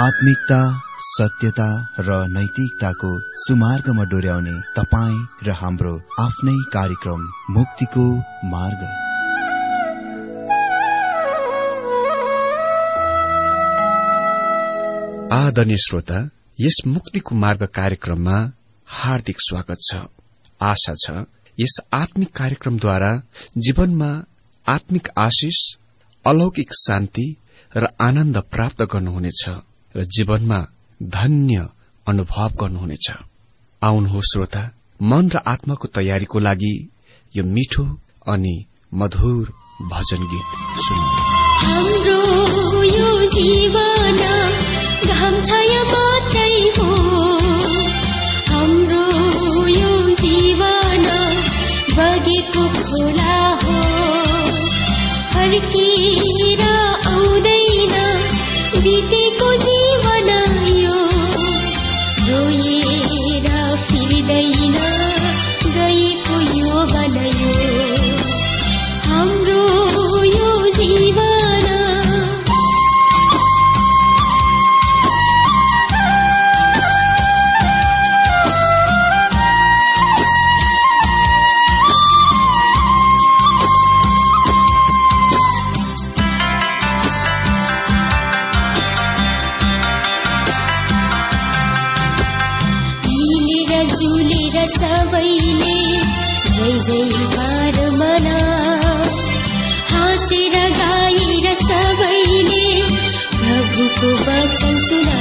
आत्मिकता, सत्यता र नैतिकताको सुमार्गमा डोर्याउने तपाईँ र हाम्रो आफ्नै कार्यक्रम मुक्तिको मार्ग। आदरणीय श्रोता, यस मुक्तिको मार्ग कार्यक्रममा हार्दिक स्वागत छ। आशा छ यस आत्मिक कार्यक्रमद्वारा जीवनमा आत्मिक आशिष, अलौकिक शान्ति र आनन्द प्राप्त गर्नुहुनेछ र जीवनमा धन्य अनुभव गर्नुहुनेछ। आउनुहोस् श्रोता, मन र आत्माको तयारीको लागि यो मिठो अनि मधुर भजन गीत सुनौं। हाम्रो यो जीवन घाम छाया मात्रै हो, हाम्रो यो जीवन बगेको खोला हो, फर्केर आउँदैन बितेको जीवन यो, रोएर फिर्दैन गएको यो बनायो हाम्रो यो जीवन। सबैले जय जयकार मना, हाँसेर गाएर सबैले प्रभुको वचन सुना,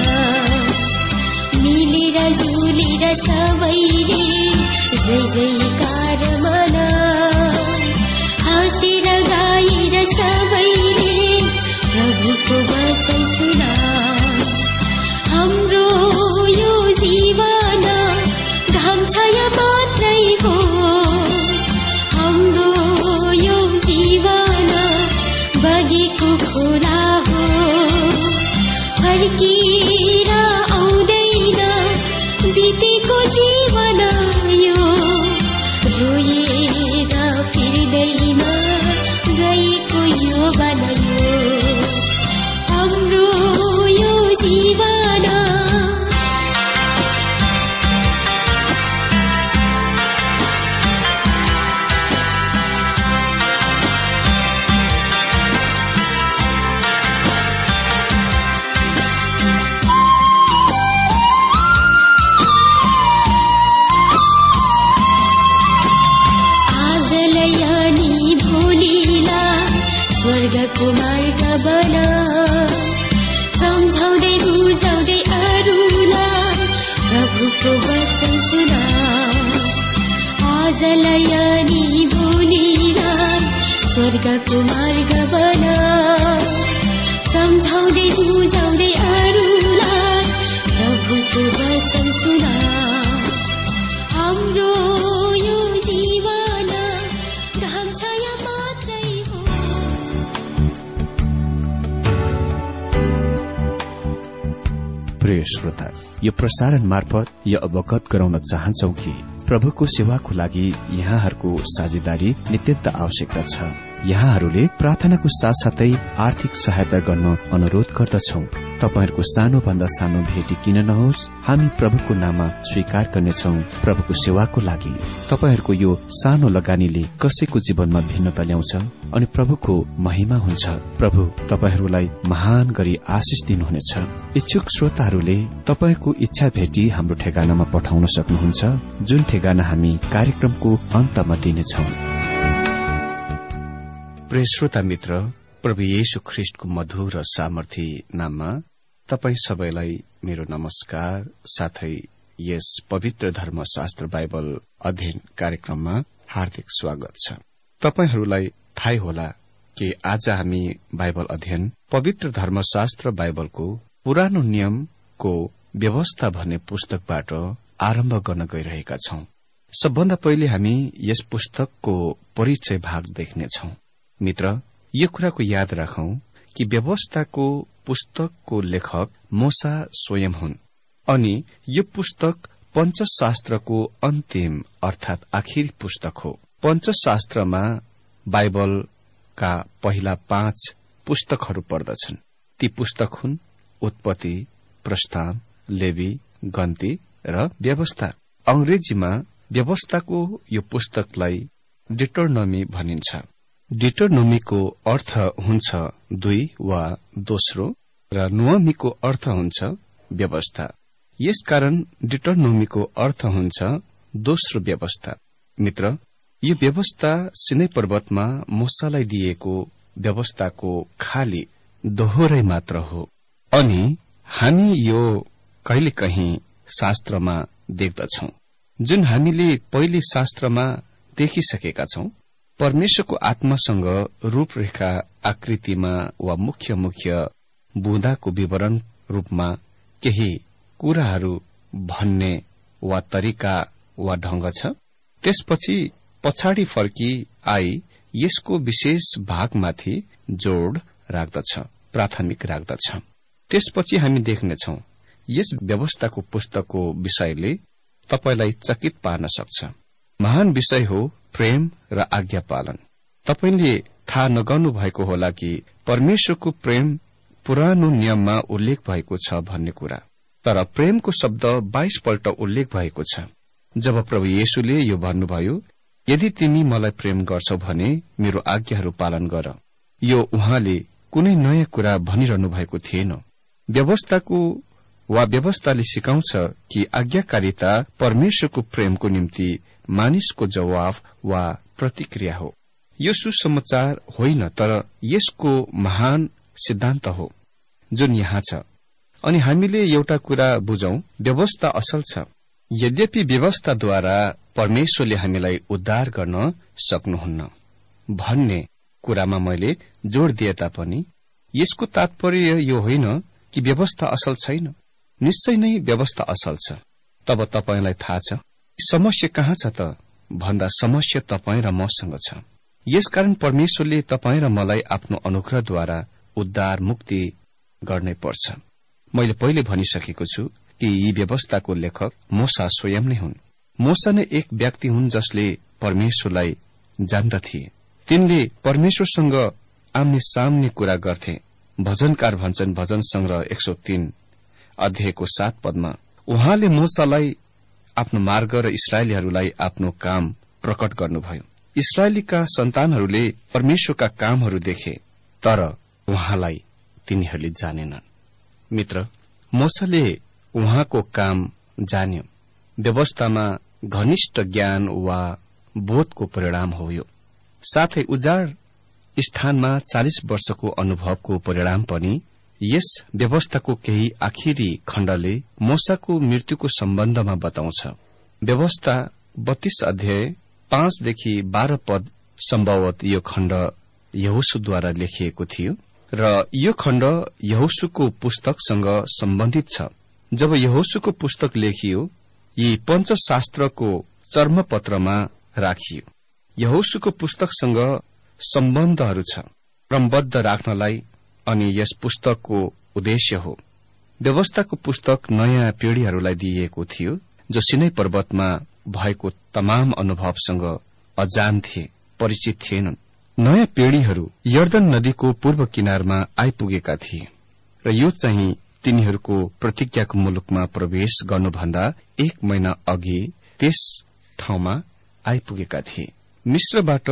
मिलेर झुलेर सबैले जय जयकार मना, हाँसेर गाएर सबैले प्रभुको वचन सुना। हाम्रो यो जीवन घाम छाया मात्रै हो, हाम्रो यो जीवन बगेको खोला हो, फर्केर आउँदैन बितेको जीवन यो, रोएर फिर्दैन गएको यो बनायो हाम्रो यो जीवन। स्वर्गको मार्ग बना, सम्झाउँदै बुझाउँदै अरूलाई प्रभुको वचन सुना, आजलाई अनि भोलिलाई स्वर्गको मार्ग बना, सम्झाउँदै बुझाउँदै अरूलाई प्रभुको वचन सुना। हाम्रो यो जीवन घाम छाया मात्रै हो। प्रिय श्रोता, यो प्रसारण मार्फत यो अवगत गराउन चाहन्छौ कि प्रभुको सेवाको लागि यहाँहरूको साझेदारी नित्यन्त आवश्यकता छ। यहाँहरूले प्रार्थनाको साथसाथै आर्थिक सहायता गर्न अनुरोध गर्दछौ। तपाईहरूको सानो भन्दा सानो भेटी किन नहोस्, हामी प्रभुको नाममा स्वीकार गर्नेछौ। प्रभुको सेवाको लागि तपाईहरूको यो सानो लगानीले कसैको जीवनमा भिन्नता ल्याउँछ अनि प्रभुको महिमा हुन्छ। प्रभु तपाईहरूलाई महान गरी आशिष दिनुहुनेछ। इच्छुक श्रोताहरूले तपाईहरूको इच्छा भेटी हाम्रो ठेगानामा पठाउन सक्नुहुन्छ, जुन ठेगाना हामी कार्यक्रमको अन्तमा दिनेछौं। प्रिय श्रोता मित्र, प्रभु येशू ख्रीष्टको मधुर र सामर्थी नाममा तपाई सबैलाई मेरो नमस्कार, साथै यस पवित्र धर्मशास्त्र बाइबल अध्ययन कार्यक्रममा हार्दिक स्वागत छ। तपाईहरूलाई थाहै होला कि आज हामी बाइबल अध्ययन पवित्र धर्मशास्त्र बाइबलको पुरानो नियमको व्यवस्था भन्ने पुस्तकबाट आरम्भ गर्न गइरहेका छौं। सबभन्दा पहिले हामी यस पुस्तकको परिचय भाग देख्नेछौं। मित्र, यो कुराको याद राखौं कि व्यवस्थाको पुस्तकको लेखक मोसा स्वयं हुन् अनि यो पुस्तक पञ्चशास्त्रको अन्तिम अर्थात आखिरी पुस्तक हो। पञ्चशास्त्रमा बाइबलका पहिला 5 पुस्तकहरू पर्दछन्। ती पुस्तक हुन् उत्पत्ति, प्रस्थान, लेवी, गन्ती र व्यवस्था। अंग्रेजीमा व्यवस्थाको यो पुस्तकलाई डिटोनोमी भनिन्छ। डिटोनोमीको अर्थ हुन्छ 2 वा दोस्रो र नोमीको अर्थ हुन्छ व्यवस्था। यसकारण डिटोनोमीको अर्थ हुन्छ दोस्रो व्यवस्था। मित्र, यो व्यवस्था सिनै पर्वतमा मूसालाई दिएको व्यवस्थाको खाली दोहोरै मात्र हो। अनि हामी यो कहिलेकाहीँ शास्त्रमा देख्दछौं, जुन हामीले पहिले शास्त्रमा देखिसकेका छौं। परमेश्वरको आत्मासँग रूपरेखा आकृतिमा वा मुख्य बुँदाको विवरण रूपमा केही कुराहरू भन्ने वा तरिका वा ढंग छ। त्यसपछि पछाडि फर्की आई यसको विशेष भागमाथि जोड़ राख्दछ, प्राथमिक राख्दछ। त्यसपछि हामी देख्नेछौं यस व्यवस्थाको पुस्तकको विषयले तपाईलाई चकित पार्न सक्छ। महान विषय हो प्रेम र आज्ञा पालन। तपाईले थाहा नगर्नु भएको होला कि परमेश्वरको प्रेम पुरानो नियममा उल्लेख भएको छ भन्ने कुरा। तर प्रेमको शब्द 22 पल्ट उल्लेख भएको छ। जब प्रभु येशूले यो भन्नुभयो, यदि तिमी मलाई प्रेम गर्छौ भने मेरो आज्ञाहरू पालन गर, यो उहाँले कुनै नयाँ कुरा भनिरहनु भएको थिएन। व्यवस्थाले सिकाउँछ कि आज्ञाकारिता परमेश्वरको प्रेमको निम्ति मानिसको जवाफ वा प्रतिक्रिया हो। यो सुसमाचार होइन, तर यसको महान सिद्धान्त हो जुन यहाँ छ। अनि हामीले एउटा कुरा बुझौं, व्यवस्था असल छ। यद्यपि व्यवस्थाद्वारा परमेश्वरले हामीलाई उद्धार गर्न सक्नुहुन्न भन्ने कुरामा मैले जोड़ दिए तापनि यसको तात्पर्य यो होइन कि व्यवस्था असल छैन। निश्चय नै व्यवस्था असल छ। तब तपाईलाई थाहा छ समस्या कहाँ छ त भन्दा समस्या तपाईं र मसँग छ। यसकारण परमेश्वरले तपाईं र मलाई आफ्नो अनुग्रहद्वारा उद्धार मुक्ति गर्नै पर्छ। मैले पहिले भनिसकेको छु कि यी व्यवस्थाको लेखक मूसा स्वयं नै हुन्। मूसा नै एक व्यक्ति हुन् जसले परमेश्वरलाई जान्दथे। तिनले परमेश्वरसँग आम्ने सामने कुरा गर्थे। भजनकार भन्छन् भजन संग्रह 103 अध्यायको 7 पदमा, उहाँले मूसालाई आफ्नो मार्ग र इस्राएलीहरूलाई आफ्नो काम प्रकट गर्नुभयो। इस्राएलीका सन्तानहरूले परमेश्वरका कामहरू देखे, तर उहाँलाई तिनीहरूले जानेनन्। मित्र, मूसाले उहाँको काम जान्यो। व्यवस्थामा घनिष्ठ ज्ञान वा बोधको परिणाम हो यो। साथै उजाड स्थानमा 40 वर्षको अनुभवको परिणाम पनि। यस व्यवस्थाको केही आखिरी खण्डले मूसाको मृत्युको सम्बन्धमा बताउँछ। व्यवस्था 32 अध्याय 5 देखि 12 पद सम्भवत यो खण्ड यहोशूद्वारा लेखिएको थियो र यो खण्ड यहोशूको पुस्तकसँग सम्बन्धित छ। जब यहोशूको पुस्तक लेखियो, यी पञ्चशास्त्रको चर्मपत्रमा राखियो। यहोशूको पुस्तकसँग सम्बन्धहरू छ क्रमबद्ध राख्नलाई, अनि यस पुस्तकको उद्देश्य हो। व्यवस्थाको पुस्तक नयाँ पीढ़ीहरूलाई दिइएको थियो जो सिनै पर्वतमा भएको तमाम अनुभवसँग अजान थिए, परिचित थिएनन्। नयाँ पीढ़ीहरू यर्दन नदीको पूर्व किनारमा आइपुगेका थिए र यो चाहिँ तिनीहरूको प्रतिज्ञाको मुलुकमा प्रवेश गर्नुभन्दा 1 महिना अघि त्यस ठाउँमा आइपुगेका थिए। मिश्रबाट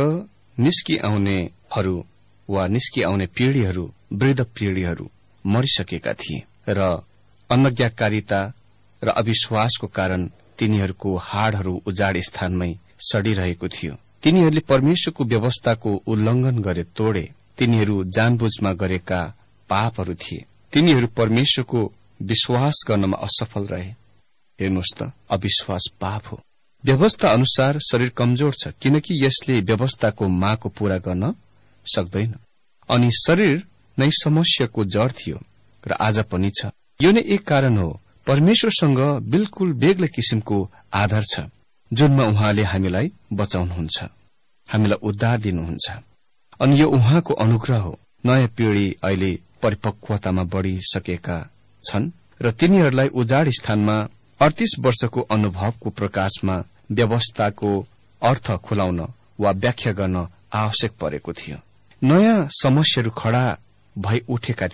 निस्किआउनेहरू वा निस्किआउने पीढ़ीहरू, वृद्ध पीढ़ीहरू मरिसकेका थिए र अनज्ञाकारिता र अविश्वासको कारण तिनीहरूको हाडहरू उजाड स्थानमै सडिरहेको थियो। तिनीहरूले परमेश्वरको व्यवस्थाको उल्लंघन गरे, तोडे। तिनीहरू जानबुझमा गरेका पापहरू थिए। तिनीहरू परमेश्वरको विश्वास गर्नमा असफल रहे। हेर्नुहोस् त, अविश्वास पाप हो। व्यवस्था अनुसार शरीर कमजोर छ, किनकि यसले व्यवस्थाको मागको पूरा गर्न सक्दैन। अनि शरीर नै समस्याको जड़ थियो र आज पनि छ। यो नै एक कारण हो परमेश्वरसँग बिल्कुल बेग्लै किसिमको आधार छ, जुनमा उहाँले हामीलाई बचाउनुहुन्छ, हामीलाई उद्धार दिनुहुन्छ। अनि यो उहाँको अनुग्रह हो। नयाँ पीढ़ी अहिले परिपक्वतामा बढ़िसकेका छन् र तिनीहरूलाई उजाड स्थानमा 38 वर्षको अनुभवको प्रकाशमा व्यवस्थाको अर्थ खुलाउन वा व्याख्या गर्न आवश्यक परेको थियो। नयाँ समस्याहरू खड़ा भई उठेका थिए।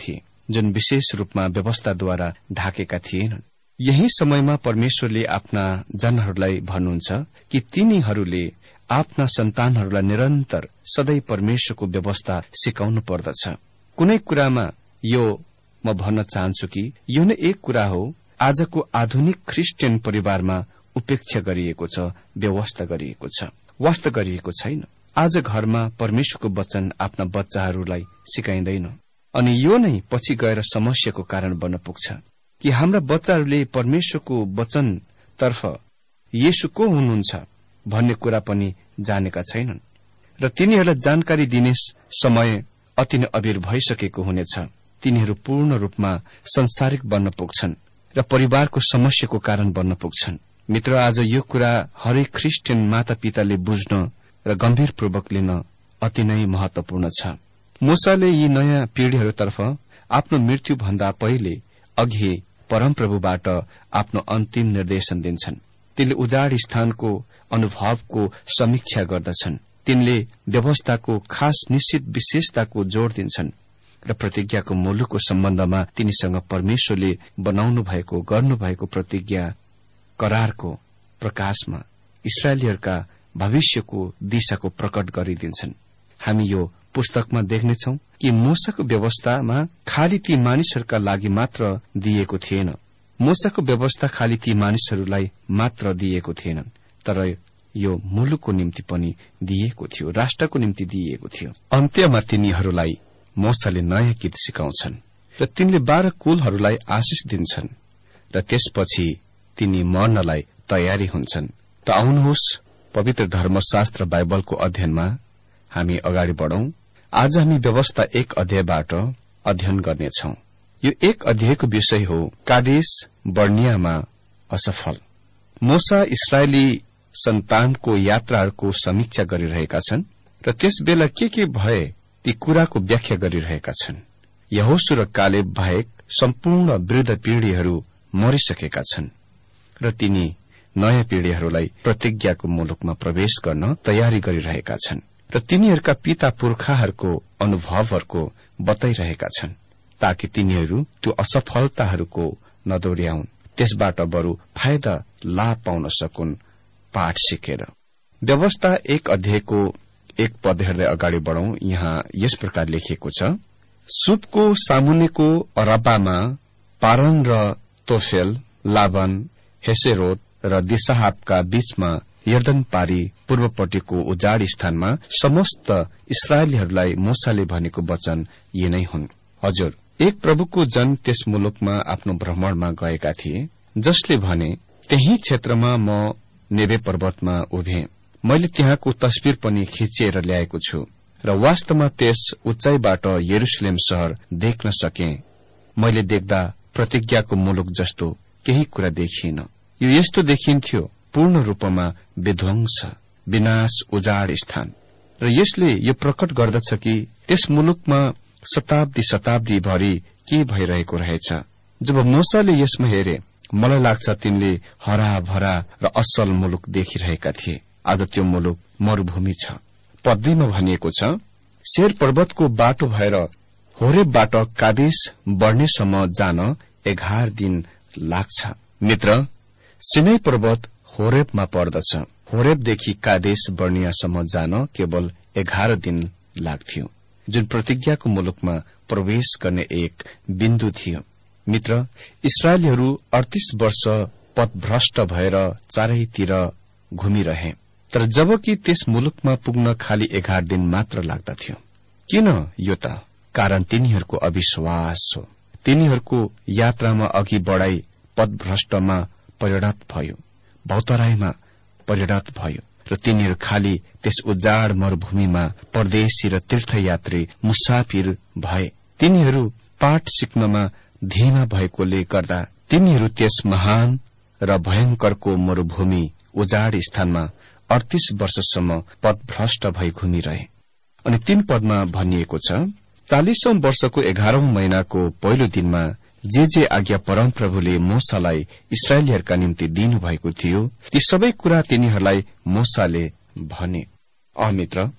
जुन विशेष रूपमा व्यवस्थाद्वारा ढाकेका थिएनन्। यही समयमा परमेश्वरले आफ्ना जनहरूलाई भन्नुहुन्छ कि तिनीहरूले आफ्ना सन्तानहरूलाई निरन्तर सधैँ परमेश्वरको व्यवस्था सिकाउनु पर्दछ। कुनै कुरामा यो म भन्न चाहन्छु कि यो नै एक कुरा हो आजको आधुनिक ख्रिस्टियन परिवारमा उपेक्षा गरिएको छ, व्यवस्था गरिएको छ, वास्ता गरिएको छैन। आज घरमा परमेश्वरको वचन आफ्ना बच्चाहरूलाई सिकाइँदैन अनि यो नै पछि गएर समस्याको कारण बन्न पुग्छ कि हाम्रा बच्चाहरूले परमेश्वरको वचनतर्फ येशू को हुनुहुन्छ भन्ने कुरा पनि जानेका छैनन् र तिनीहरूलाई जानकारी दिने समय अति नै अबेर भइसकेको हुनेछ। तिनीहरू पूर्ण रूपमा संसारिक बन्न पुग्छन् र परिवारको समस्याको कारण बन्न पुग्छन्। मित्र, आज यो कुरा हरेक ख्रिस्टियन मातापिताले बुझ्न र गम्भीरपूर्वक लिन अति नै महत्वपूर्ण छ। मूसाले यी नयाँ पीढ़ीहरूतर्फ आफ्नो मृत्युभन्दा पहिले अघि परमप्रभुबाट आफ्नो अन्तिम निर्देशन दिन्छन्। तिनले उजाड स्थानको अनुभवको समीक्षा गर्दछन्। तिनले व्यवस्थाको खास निश्चित विशेषताको जोड़ दिन्छन् र प्रतिज्ञाको मुलुकको सम्बन्धमा तिनीसँग परमेश्वरले बनाउनु भएको गर्नुभएको प्रतिज्ञा करारको प्रकाशमा इस्राएलीहरूका भविष्यको दिशाको प्रकट गरिदिन्छन्। हामी यो पुस्तकमा देख्नेछौं कि मूसाको व्यवस्थामा खाली ती मानिसहरूका लागि मात्र दिएको थिएन। मूसाको व्यवस्था खाली ती मानिसहरूलाई मात्र दिएको थिएन, तर यो मुलुकको निम्ति पनि दिएको थियो, राष्ट्रको निम्ति दिएको थियो। अन्त्यमा तिनीहरूलाई मूसाले नयाँ गीत सिकाउँछन् र तिनले 12 कुलहरूलाई आशिष दिन्छन् र त्यसपछि तिनी मर्नलाई तयारी हुन्छन्। त आउनुहोस् पवित्र धर्मशास्त्र बाइबलको अध्ययनमा हामी अगाडि बढ़ौं। आज हामी व्यवस्था 1 अध्यायबाट अध्ययन गर्नेछौं। यो 1 अध्यायको विषय हो कादेश बर्नियामा असफल। मूसा इस्राएली सन्तानको यात्राहरूको समीक्षा गरिरहेका छन् र त्यसबेला के भए ती कुराको व्याख्या गरिरहेका छन्। यहोशू र कालेब बाहेक सम्पूर्ण वृद्ध पीढ़ीहरू मरिसकेका छन् र तिनी नयाँ पीढ़ीहरूलाई प्रतिज्ञाको मुलुकमा प्रवेश गर्न तयारी गरिरहेका छन् र तिनीहरूका पिता पुर्खाहरूको अनुभवहरूको बताइरहेका छन् ताकि तिनीहरू त्यो असफलताहरूको नदोर्याउन्, त्यसबाट बरु फाइदा लाभ पाउन सकुन् पाठ सिकेर। व्यवस्था 1 अध्यायको 1 पद हेर्दै अगाडि बढ़ौं। यहाँ यस प्रकार लेखिएको छ, सुपको सामुनेको अरबामा पारन र तोफेल, लाबन, हेसेरोत र दिशाहाबका बीचमा यर्दन पारी पूर्वपट्टिको उजाड स्थानमा समस्त इस्राएलीहरूलाई मूसाले भनेको वचन यी नै हुन्। हजुर, एक प्रभुको जन त्यस मुलुकमा आफ्नो भ्रमणमा गएका थिए, जसले भने त्यही क्षेत्रमा म नेबे पर्वतमा उभे। मैले त्यहाँको तस्विर पनि खिचेर ल्याएको छु र वास्तवमा त्यस उचाइबाट यरुशलेम शहर देख्न सके। मैले देख्दा प्रतिज्ञाको मुलुक जस्तो केही कुरा देखिएन। यो यस्तो देखिन्थ्यो पूर्ण रूपमा विध्वंस, विनाश, उजाड स्थान। र यसले यो प्रकट गर्दछ कि त्यस मुलुकमा शताब्दी भरि के भइरहेको रहेछ। जब मूसाले यसमा हेरे, मलाई लाग्छ तिनले हरा भरा र असल मुलुक देखिरहेका थिए। आज त्यो मुलुक मरूभूमि छ। पद 2 मा भनिएको छ, शेर पर्वतको बाटो भएर होरेबबाट कादेश बढ्नेसम्म जान 11 दिन लाग्छ। मित्र, सिनै पर्वत होरेबमा पर्दछ। होरेबदेखि कादेश बर्नियासम्म जान केवल 11 दिन लाग्थ्यो, जुन प्रतिज्ञाको मुलुकमा प्रवेश गर्ने एक बिन्दु थियो। मित्र, इस्राएलीहरू 38 वर्ष पथभ्रष्ट भएर चारैतिर घुमिरहे, तर जबकि त्यस मुलुकमा पुग्न खाली 11 दिन मात्र लाग्दथ्यो। किन यो त? कारण तिनीहरूको अविश्वास हो। तिनीहरूको यात्रामा अघि बढ़ाई पथभ्रष्टमा परिणत भयो, भौतराईमा परिणत भयो र तिनीहरू खाली त्यस उजाड मरूभूमिमा परदेशी र तीर्थयात्री मुसाफिर भए। तिनीहरू पाठ सिक्नमा धीमा भएकोले गर्दा तिनीहरू त्यस महान र भयंकरको मरूभूमि उजाड स्थानमा 38 वर्षसम्म पथभ्रष्ट भई घुमिरहे। अनि 3 पदमा भनिएको छ, 40औं वर्षको 11औं महिनाको पहिलो दिनमा जे आज्ञा परमप्रभुले मूसालाई इस्राएलीहरूका निम्ति दिनुभएको थियो, ती सबै कुरा तिनीहरूलाई मूसाले भने। मित्र,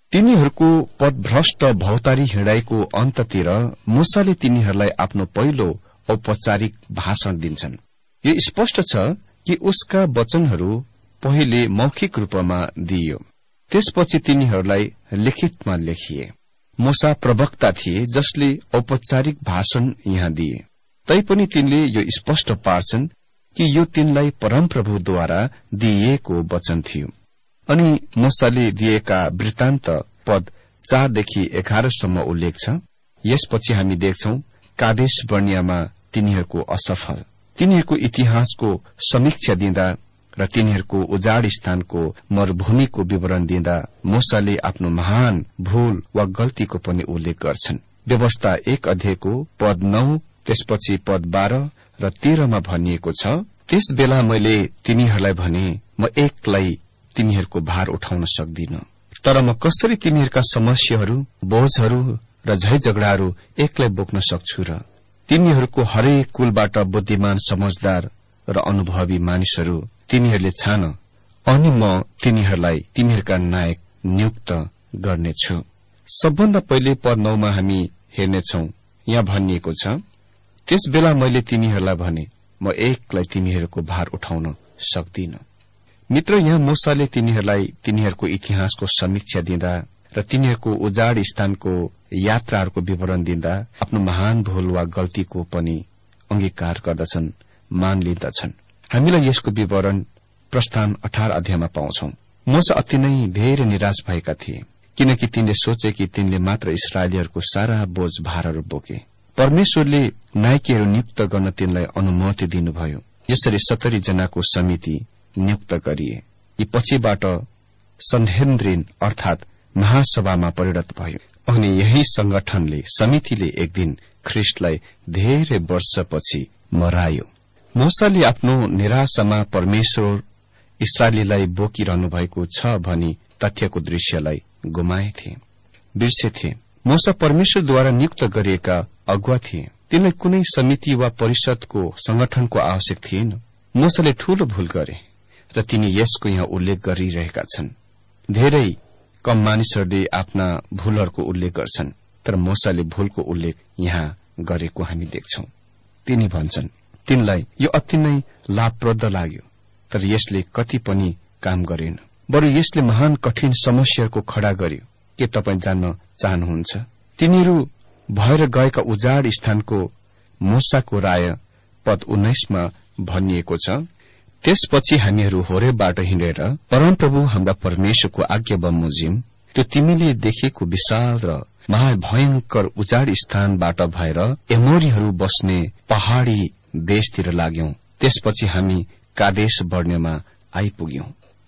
तिनीहरूको पदभ्रष्ट भौतारी हिँडाइको अन्ततिर मूसाले तिनीहरूलाई आफ्नो पहिलो औपचारिक भाषण दिन्छन्। यो स्पष्ट छ कि उसका वचनहरू पहिले मौखिक रूपमा दिइयो, त्यसपछि तिनीहरूलाई लिखितमा लेखिए। मूसा प्रवक्ता थिए जसले औपचारिक भाषण यहाँ दिए, तैपनि तिनले यो स्पष्ट पार्छन् कि यो तिनलाई परमप्रभुद्वारा दिइएको वचन थियो। अनि मूसाले दिएका वृत्तान्त पद 4 देखि 11 सम्म उल्लेख छ। यसपछि हामी देख्छौं कादेश बर्नियामा तिनीहरूको असफल, तिनीहरूको इतिहासको समीक्षा दिँदा र तिनीहरूको उजाड स्थानको मरूभूमिको विवरण दिँदा मूसाले आफ्नो महान भूल वा गल्तीको पनि उल्लेख गर्छन्। व्यवस्था 1 अध्यायको पद 9, त्यसपछि पद 12 र 13 मा भनिएको छ, त्यस बेला मैले तिनीहरूलाई भने, म एक्लै तिनीहरूको भार उठाउन सक्दिन, तर म कसरी तिनीहरूका समस्याहरू, बोझहरू र झै झगडाहरू एक्लै बोक्न सक्छु र तिनीहरूको हरेक कुलबाट बुद्धिमान, समझदार र अनुभवी मानिसहरू तिनीहरूले छान, अनि म तिनीहरूलाई तिनीहरूका नायक नियुक्त गर्नेछु। सबभन्दा पहिले पद 9 मा हामी हेर्नेछौं, यहाँ भनिएको छ, त्यस बेला मैले तिनीहरूलाई भने, म एक्लै तिनीहरूको भार उठाउन सक्दिन। मित्र, यहाँ मूसाले तिनीहरूलाई तिनीहरूको इतिहासको समीक्षा दिँदा र तिनीहरूको उजाड स्थानको यात्राहरूको विवरण दिँदा आफ्नो महान भूल वा गल्तीको पनि अंगीकार गर्दछन्, मान लिँदछन्। हामीलाई यसको विवरण प्रस्थान 18 अध्यायमा पाउँछौं। मूसा अति नै धेरै निराश भएका थिए, किनकि तिनले सोचे कि तिनले मात्र इस्राएलीहरूको सारा बोझ भारहरू बोके। परमेश्वरले नायकीहरू नियुक्त गर्न तिनलाई अनुमति दिनुभयो। यसरी 70 जनाको समिति नियुक्त गरिए। यी पछिबाट सन्हेद्रिन अर्थात महासभामा परिणत भयो। अनि यही संगठनले, समितिले एक दिन ख्रिस्टलाई धेरै वर्षपछि मरायो। मूसाले आफ्नो निराशामा परमेश्वर इस्राएलीलाई बोकिरहनु भएको छ भनी तथ्यको दृश्यलाई गुमाएथे, बिर्सेथे। मूसा परमेश्वरद्वारा नियुक्त गरिएका अगुवा थिए। तिनलाई कुनै समिति वा परिषदको संगठनको आवश्यक थिएन। मूसाले ठूलो भूल गरे र तिनी यसको यहाँ उल्लेख गरिरहेका छन्। धेरै कम मानिसहरूले आफ्ना भूलहरूको उल्लेख गर्छन्, तर मूसाले भूलको उल्लेख यहाँ गरेको हामी देख्छौं। तिनी भन्छन्, तिनलाई यो अति नै लाभप्रद लाग्यो, तर यसले कति पनि काम गरेन, बरु यसले महान कठिन समस्याहरूको खड़ा गर्यो। के तपाईँ जान्न चाहनुहुन्छ? तिनीहरू भएर गएका उजाड स्थानको मूसाको राय पद 19 मा भनिएको छ, त्यसपछि हामीहरू होरेबाट हिँडेर परमप्रभु हाम्रा परमेश्वरको आज्ञा बमोजिम त्यो तिमीले देखेको विशाल र महाभयंकर उजाड स्थानबाट भएर एमोरीहरू बस्ने पहाड़ी देशतिर लाग्यौं। त्यसपछि हामी कादेश बर्नेमा आइपुग्यौं।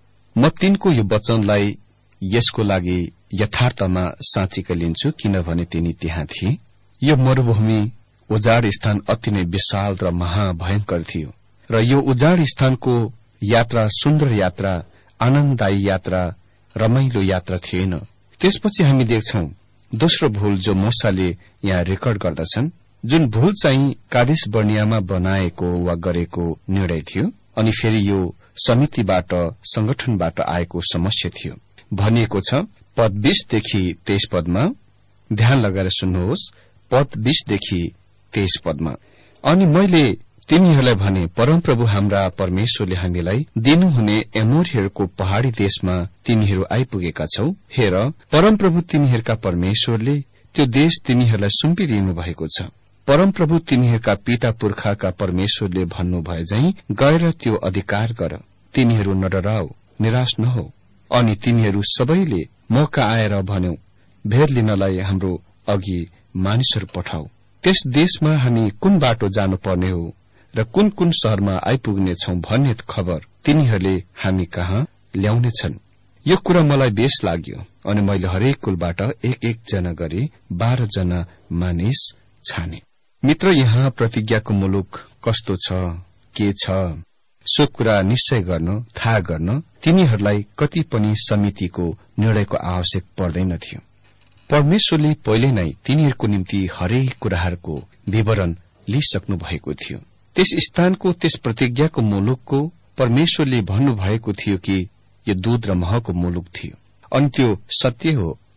म तिनको यो वचनलाई यसको लागि यथार्थमा साँच्चीकै लिन्छु, किनभने तिनी त्यहाँ थिए। यो मरूभूमि उजाड स्थान अति नै विशाल र महाभयंकर थियो र यो उजाड स्थानको यात्रा सुन्दर यात्रा, आनन्ददायी यात्रा, रमाइलो यात्रा थिएन। त्यसपछि हामी देख्छौं दोस्रो भूल जो मूसाले यहाँ रेकर्ड गर्दछन्, जुन भूल चाहिँ कादेश बर्नियामा बनाएको वा गरेको निर्णय थियो, अनि फेरि यो समितिबाट, संगठनबाट आएको समस्या थियो। भनिएको छ पद 20 देखि 23 पदमा, ध्यान लगाएर सुन्नुहोस्, पद 20 देखि 23 पदमा, अनि मैले तिनीहरूलाई भने, परमप्रभु हाम्रा परमेश्वरले हामीलाई दिनुहुने एमोरीहरूको पहाड़ी देशमा तिनीहरू आइपुगेका छौ। हेर, परमप्रभु तिनीहरूका परमेश्वरले त्यो देश तिनीहरूलाई सुम्पिदिनु भएको छ। परमप्रभु तिनीहरूका पिता पुर्खाका परमेश्वरले भन्नुभए झै गएर त्यो अधिकार गर। तिनीहरू नडराओ, निराश नहो। अनि तिनीहरू सबैले मौका आएर भन्यौ, भेद लिनलाई हाम्रो अघि मानिसहरू पठाऊ। त्यस देशमा हामी कुन बाटो जानुपर्ने हो र कुन कुन शहरमा आइपुग्नेछौं भन्ने खबर तिनीहरूले हामी कहाँ ल्याउनेछन्। यो कुरा मलाई बेस लाग्यो, अनि मैले हरेक कुलबाट एक जना गरी 12 जना मानिस छाने। मित्र, यहाँ प्रतिज्ञाको मुलुक कस्तो छ, के छ, सो कुरा निश्चय गर्न, थाहा गर्न तिनीहरूलाई कति पनि समितिको निर्णयको आवश्यक पर्दैन थियो। परमेश्वरले पहिले नै तिनीहरूको निम्ति हरेक कुराहरूको विवरण लिइसक्नु भएको थियो। त्यस स्थानको, त्यस प्रतिज्ञाको मुलुकको परमेश्वरले भन्नुभएको थियो कि यो दूध र महको मुलुक थियो, अनि त्यो सत्य हो,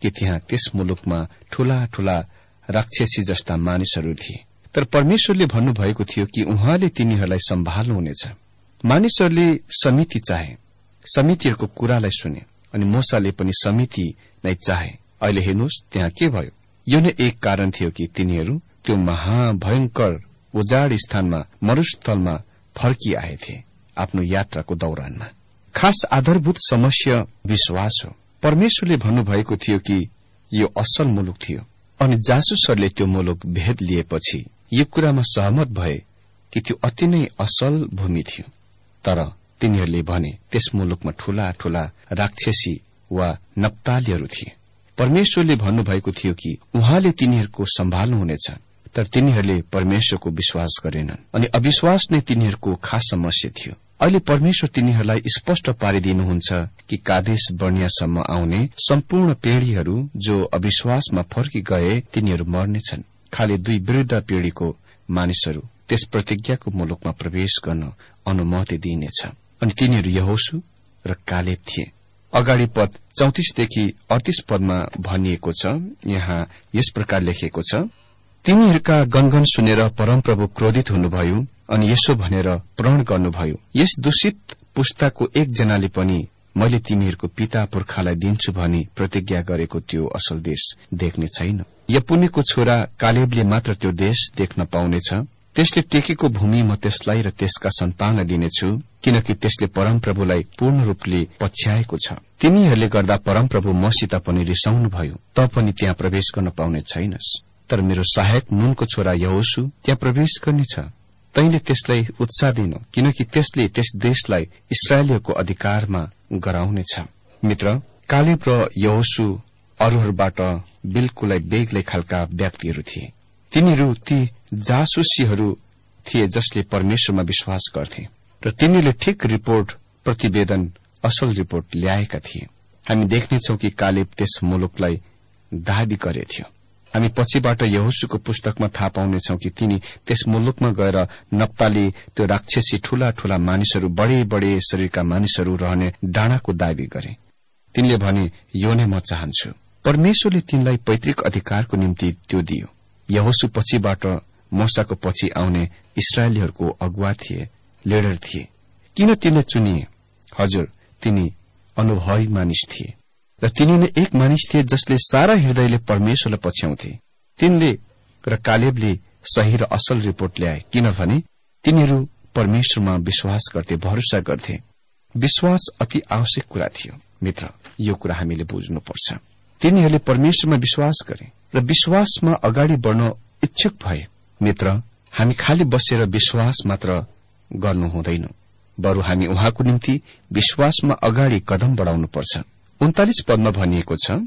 कि त्यहाँ त्यस मुलुकमा ठूला ठूला राक्षसी जस्ता मानिसहरू थिए। तर परमेश्वरले भन्नुभएको थियो कि उहाँले तिनीहरूलाई सम्हाल्नुहुनेछ। मानिसहरूले समिति चाहे, समितिहरूको कुरालाई सुने, अनि मूसाले पनि समिति नै चाहे। अहिले हेर्नुहोस् त्यहाँ के भयो। यो नै एक कारण थियो कि तिनीहरू त्यो महाभयंकर उजाड स्थानमा मरुस्थलमा फर्किआएथे आफ्नो यात्राको दौरानमा। खास आधारभूत समस्या विश्वास हो। परमेश्वरले भन्नुभएको थियो कि यो असल मुलुक थियो, अनि जासुसहरूले त्यो मुलुक भेद लिएपछि यो कुरामा सहमत भए कि त्यो अति नै असल भूमि थियो। तर तिनीहरूले भने त्यस मुलुकमा ठूला ठूला राक्षसी वा नप्तालीहरू थिए। परमेश्वरले भन्नुभएको थियो कि उहाँले तिनीहरूको सम्हाल्नुहुनेछ, तर तिनीहरूले परमेश्वरको विश्वास गरेनन्, अनि अविश्वास नै तिनीहरूको खास समस्या थियो। अहिले परमेश्वर तिनीहरूलाई स्पष्ट पारिदिनुहुन्छ कि कादेश बर्नियासम्म आउने सम्पूर्ण पीढ़ीहरू जो अविश्वासमा फर्की गए तिनीहरू मर्नेछन्। खालि 2 वृद्ध पीढ़ीको मानिसहरू त्यस प्रतिज्ञाको मुलुकमा प्रवेश गर्न अनुमति दिइनेछ, अनि तिनीहरू यहोशु र कालेब थिए। अगाडि पद 34 देखि 38 पदमा भनिएको छ। यहाँ यस प्रकार लेखिएको छ, तिनीहरूका गनगन सुनेर परमप्रभु क्रोधित हुनुभयो अनि यसो भनेर प्रण गर्नुभयो, यस दूषित पुस्ताको एकजनाले पनि मैले तिमीहरूको पिता पुर्खालाई दिन्छु भनी प्रतिज्ञा गरेको त्यो असल देश देख्ने छैन। यपुनेको छोरा कालेबले मात्र त्यो देश देख्न पाउनेछ। त्यसले टेकेको भूमि म त्यसलाई र त्यसका सन्तानलाई दिनेछु, किनकि त्यसले परमप्रभुलाई पूर्ण रूपले पछ्याएको छ। तिमीहरूले गर्दा परमप्रभु मसित पनि रिसाउनुभयो, त पनि त्यहाँ प्रवेश गर्न पाउने छैनस्। तर मेरो सहायक नूनको छोरा यहोशु त्यहाँ प्रवेश गर्नेछ। तैले त्यसलाई उत्साह दिन, किनकि त्यसले त्यस देशलाई इस्राएलीहरूको अधिकारमा गराउनेछ। मित्र, कालेब र यहोशु अरूहरूबाट बिल्कुलै बेग्लै खालका व्यक्तिहरू थिए। तिनीहरू ती जासुसीहरू थिए जसले परमेश्वरमा विश्वास गर्थे, र तिनीहरूले ठिक रिपोर्ट, प्रतिवेदन, असल रिपोर्ट ल्याएका थिए। हामी देख्नेछौं कि कालेब त्यस मुलुकलाई दाबी गरेथ्यो। हामी पछिबाट यहोशुको पुस्तकमा थाहा पाउनेछौं कि तिनी त्यस मुलुकमा गएर नप्ताली त्यो राक्षसी ठूला ठूला मानिसहरू, बडे बडे शरीरका मानिसहरू रहने डाँडाको दाबी गरे। तिनले भने यो नै म चाहन्छु। परमेश्वरले तिनलाई पैतृक अधिकारको निम्ति त्यो दियो। यहोशु पछिबाट मूसाको पछि आउने इस्राएलीहरूको अगुवा थिए, लिडर थिए। किन तिनले चुनिए? हजुर, तिनी अनुभवी मानिस थिए, र तिनी नै एक मानिस थिए जसले सारा हृदयले परमेश्वरलाई पछ्याउँथे। तिनले र कालेबले सही र असल रिपोर्ट ल्याए, किनभने तिनीहरू परमेश्वरमा विश्वास गर्थे, भरोसा गर्थे। विश्वास अति आवश्यक कुरा थियो। मित्र, यो कुरा हामीले बुझ्नुपर्छ। तिनीहरूले परमेश्वरमा विश्वास गरे र विश्वासमा अगाडि बढ्न इच्छुक भए। मित्र, हामी खालि बसेर विश्वास मात्र गर्नु हुँदैन, बरु हामी उहाँको निम्ति विश्वासमा अगाडि कदम बढ़ाउनुपर्छ। 39 पदमा भनिएको छ,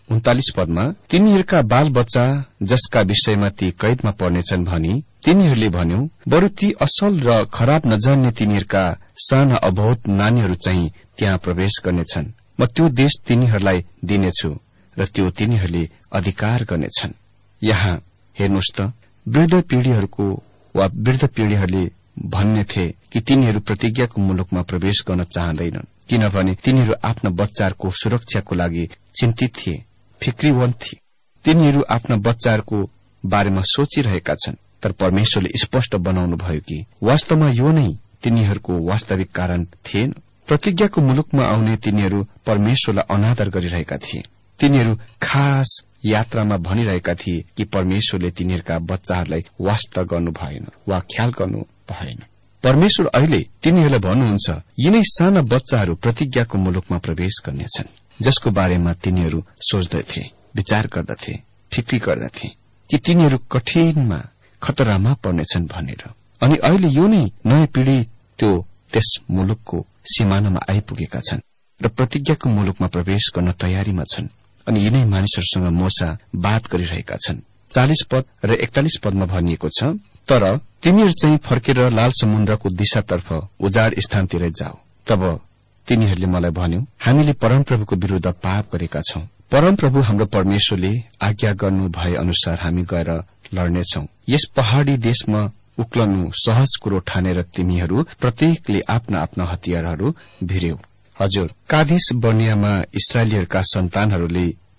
39 पदमा तिनीहरूका बाल बच्चा जसका विषयमा ती कैदमा पर्नेछन् भनी तिनीहरूले भन्यो, बरु ती असल र खराब नजान्ने तिनीहरूका साना अबोध नानीहरू चाहिँ त्यहाँ प्रवेश गर्नेछन्। म त्यो देश तिनीहरूलाई दिनेछु र त्यो तिनीहरूले अधिकार गर्नेछन्। यहाँ हेर्नुहोस् त, वृद्ध पीढ़ीहरूको वा वृद्ध पीढ़ीहरूले भन्नेथे कि तिनीहरू प्रतिज्ञाको मुलुकमा प्रवेश गर्न चाहँदैनन्, किनभने तिनीहरू आफ्ना बच्चाहरूको सुरक्षाको लागि चिन्तित थिए, फिक्रीवन्त थिए। तिनीहरू आफ्ना बच्चाहरूको बारेमा सोचिरहेका छन्। तर परमेश्वरले स्पष्ट बनाउनुभयो कि वास्तवमा यो नै तिनीहरूको वास्तविक कारण थिएन। प्रतिज्ञाको मुलुकमा आउने तिनीहरू परमेश्वरलाई अनादर गरिरहेका थिए। तिनीहरू खास यात्रामा भनिरहेका थिए कि परमेश्वरले तिनीहरूका बच्चाहरूलाई वास्ता गर्नु भएन वा ख्याल गर्नु भएन। परमेश्वर अहिले तिनीहरूलाई भन्नुहुन्छ, यिनै साना बच्चाहरू प्रतिज्ञाको मुलुकमा प्रवेश गर्नेछन्, जसको बारेमा तिनीहरू सोच्दथे, विचार गर्दथे, फिक्री गर्दथे कि तिनीहरू कठिनमा, खतरामा पर्नेछन् भनेर। अनि अहिले यो नै नयाँ पीढ़ी त्यो त्यस मुलुकको सीमानामा आइपुगेका छन् र प्रतिज्ञाको मुलुकमा प्रवेश गर्न तयारीमा छन्। अनि यिनै मानिसहरूसँग मूसा बात गरिरहेका छन्। 40 पद र 41 पदमा भनिएको छ, तर तिनीहरू चाहिँ फर्केर लाल समुद्रको दिशातर्फ उजाड स्थानतिर जाऊ। तब तिनीहरूले मलाई भन्यो, हामीले परमप्रभुको विरूद्ध पाप गरेका छौं। परमप्रभु हाम्रो परमेश्वरले आज्ञा गर्नु भए अनुसार हामी गएर लड्नेछौं। यस पहाड़ी देशमा उक्लनु सहज कुरो ठानेर तिमीहरू प्रत्येकले आफ्ना आफ्ना हतियारहरू भिर्यौ। हजुर, कादेश बर्नियामा इस्राएलीहरूका सन्तानहरूले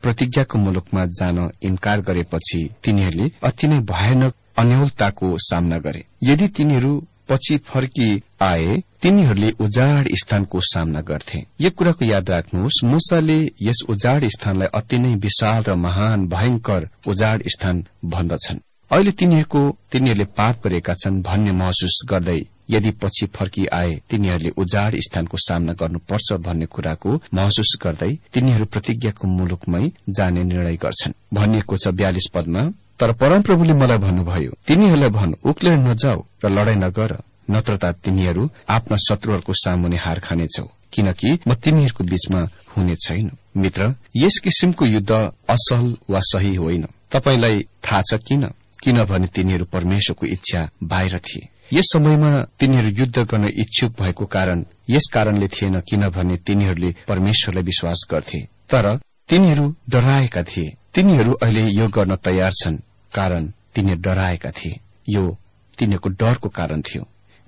प्रतिज्ञाको मुलुकमा जान इन्कार गरेपछि तिनीहरूले अति नै भयानक अन्योलताको सामना गरे। यदि तिनीहरू पछि फर्की आए तिनीहरूले उजाड स्थानको सामना गर्थे। यो कुराको याद राख्नुहोस्, मूसाले यस उजाड स्थानलाई अति नै विशाल र महान भयंकर उजाड स्थान भन्दछन्। अहिले तिनीहरूले पाप गरेका छन् भन्ने महसुस गर्दै यदि पछि फर्की आए तिनीहरूले उजाड स्थानको सामना गर्नुपर्छ भन्ने कुराको महसुस गर्दै तिनीहरू प्रतिज्ञाको मुलुकमै जाने निर्णय गर्छन्। भनिएको छ 42 पदमा, तर परमप्रभुले मलाई भन्नुभयो, तिनीहरूलाई भन्, उक्लेर नजाऊ र लडाई नगर, नत्रता तिनीहरू आफ्ना शत्रुहरूको सामुने हार खानेछौ, किनकि म तिमीहरूको बीचमा हुने छैन। मित्र, यस किसिमको युद्ध असल वा सही होइन। तपाईलाई थाहा छ किनभने तिनीहरू परमेश्वरको इच्छा बाहिर थिए। यस समयमा तिनीहरू युद्ध गर्न इच्छुक भएको कारण यस कारणले थिएन किनभने तिनीहरूले परमेश्वरलाई विश्वास गर्थे, तर तिनीहरू डराएका थिए। तिनीहरू अहिले यो गर्न तयार छन् कारण तिनीहरू डराएका थिए। यो तिनीहरूको डरको कारण थियो,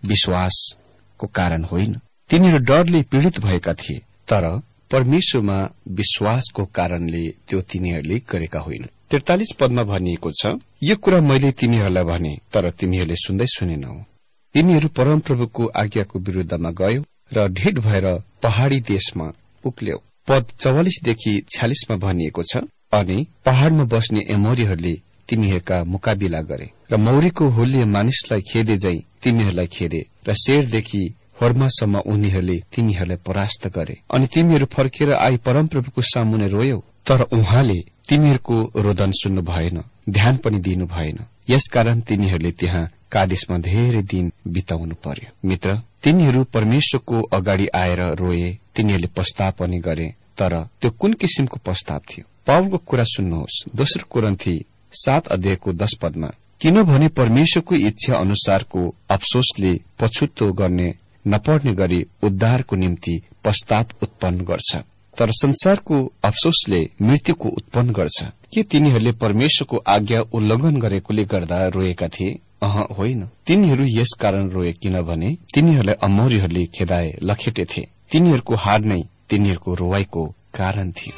विश्वासको कारण होइन। तिनीहरू डरले पीड़ित भएका थिए, तर परमेश्वरमा विश्वासको कारणले त्यो तिनीहरूले गरेका होइन। 43 पदमा भनिएको छ, यो कुरा मैले तिनीहरूलाई भने, तर तिमीहरूले सुन्दै सुनेनौ। तिमीहरू परमप्रभुको आज्ञाको विरूद्धमा गयो र ढिड भएर पहाड़ी देशमा उक्ल्यौ। पद 44 देखि 46 मा भनिएको छ, अनि पहाड़मा बस्ने एमोरीहरूले तिमीहरूका मुकाबिला गरे र मौरीको हुल्ले मानिसलाई खेदे झै तिमीहरूलाई खेदे र शेरदेखि होर्मासम्म उनीहरूले तिमीहरूलाई परास्त गरे। अनि तिमीहरू फर्केर आई परमप्रभुको सामुने रोयौ, तर उहाँले तिमीहरूको रोदन सुन्नु भएन, ध्यान पनि दिनु भएन। यसकारण तिनीहरूले त्यहाँ कादेशमा धेरै दिन बिताउनु पर्यो। मित्र, तिनीहरू परमेश्वरको अगाडि आएर रोए, तिनीहरूले पस्ताव पनि गरे, तर त्यो कुन किसिमको पस्ताव थियो? पाउलको कुरा सुन्नुहोस्, दोस्रो कोरिन्थी 7 अध्यायको 10 पदमा, किनभने परमेश्वरको इच्छा अनुसारको अफसोसले पछुतो गर्ने नपर्ने गरी उद्धारको निम्ति पश्चाताप उत्पन्न गर्छ, तर संसारको अफसोसले मृत्युको उत्पन्न गर्छ। के तिनीहरूले परमेश्वरको आज्ञा उल्लंघन गरेकोले गर्दा रोएका थिए? होइन, तिनीहरू यस कारण रोए किनभने तिनीहरूलाई अमोरीहरूले खेदाए लखेटेथे। तिनीहरूको हार नै तिनीहरूको रोवाईको कारण थियो।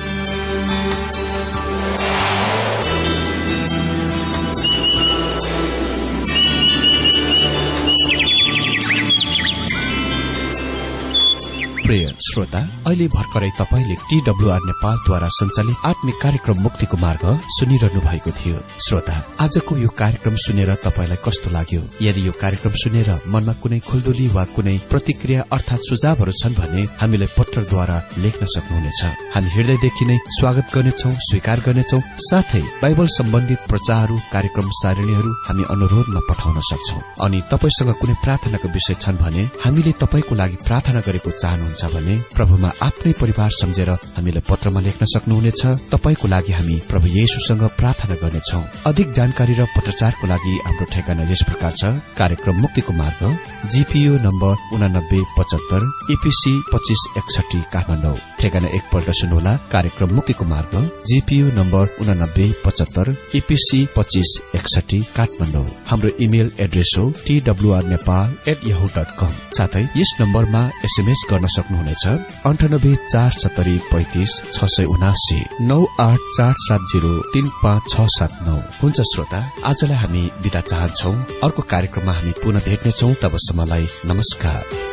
प्रिय श्रोता, अहिले भर्खरै तपाईले TWR नेपालद्वारा सञ्चालित आत्मिक कार्यक्रम मुक्तिको मार्ग सुनिरहनु भएको थियो। श्रोता, आजको यो कार्यक्रम सुनेर तपाईलाई कस्तो लाग्यो? यदि यो कार्यक्रम सुनेर मनमा कुनै खुल्दुली वा कुनै प्रतिक्रिया अर्थात सुझावहरू छन् भने हामीलाई पत्रद्वारा लेख्न सक्नुहुनेछ। हामी हृदयदेखि नै स्वागत गर्नेछौं, स्वीकार गर्नेछौं। साथै बाइबल सम्बन्धित प्रचारहरू, कार्यक्रम सारणीहरू हामी अनुरोधमा पठाउन सक्छौं। अनि तपाईसँग कुनै प्रार्थनाको विषय छन् भने हामीले तपाईको लागि प्रार्थना गरेको चाहनुहुन्छ भने प्रभुमा आफ्नै परिवार सम्झेर हामीलाई पत्रमा लेख्न सक्नुहुनेछ। तपाईको लागि हामी प्रभु येशूसँग प्रार्थना गर्नेछौं। अधिक जानकारी र पत्रचारको लागि हाम्रो ठेगाना यस प्रकार छ। कार्यक्रम मुक्तिको मार्ग, GPO नम्बर 8975 EPC 2561 काठमाडौँ। ठेगाना एकपल्ट सुन्नुहोला। कार्यक्रम मुक्तिको मार्ग, GPO नम्बर 8975 EPC 2561 काठमाडौँ। हाम्रो इमेल एड्रेस हो twrnepal@yahoo.com। साथै यस नम्बरमा SMS गर्न सक्नुहुनेछ 9847350679 9847035679। हुन्छ श्रोता, आजलाई हामी बिदा चाहन्छौ। अर्को कार्यक्रममा हामी पुनः भेट्नेछौं। तबसम्मलाई नमस्कार।